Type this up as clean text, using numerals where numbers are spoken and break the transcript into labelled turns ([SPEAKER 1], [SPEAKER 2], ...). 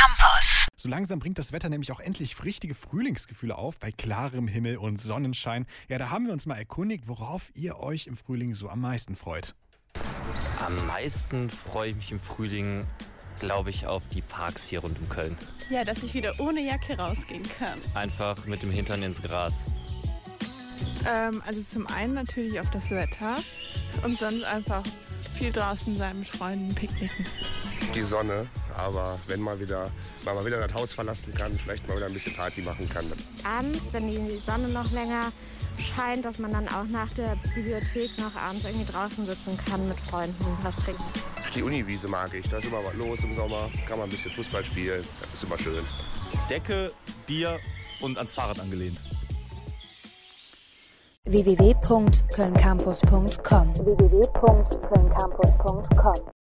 [SPEAKER 1] Campus.
[SPEAKER 2] So langsam bringt das Wetter nämlich auch endlich richtige Frühlingsgefühle auf, bei klarem Himmel und Sonnenschein. Ja, da haben wir uns mal erkundigt, worauf ihr euch im Frühling so am meisten freut.
[SPEAKER 3] Am meisten freue ich mich im Frühling, glaube ich, auf die Parks hier rund um Köln.
[SPEAKER 4] Ja, dass ich wieder ohne Jacke rausgehen kann.
[SPEAKER 3] Einfach mit dem Hintern ins Gras.
[SPEAKER 4] Also zum einen natürlich auf das Wetter und sonst einfach viel draußen sein mit Freunden, picknicken.
[SPEAKER 5] Die Sonne, aber wenn man mal wieder das Haus verlassen kann, vielleicht mal wieder ein bisschen Party machen kann.
[SPEAKER 6] Abends, wenn die Sonne noch länger scheint, dass man dann auch nach der Bibliothek noch abends irgendwie draußen sitzen kann mit Freunden, was trinken.
[SPEAKER 5] Die Uniwiese mag ich, da ist immer was los im Sommer, kann man ein bisschen Fußball spielen, das ist immer schön.
[SPEAKER 7] Decke, Bier und ans Fahrrad angelehnt.
[SPEAKER 8] www.kölncampus.com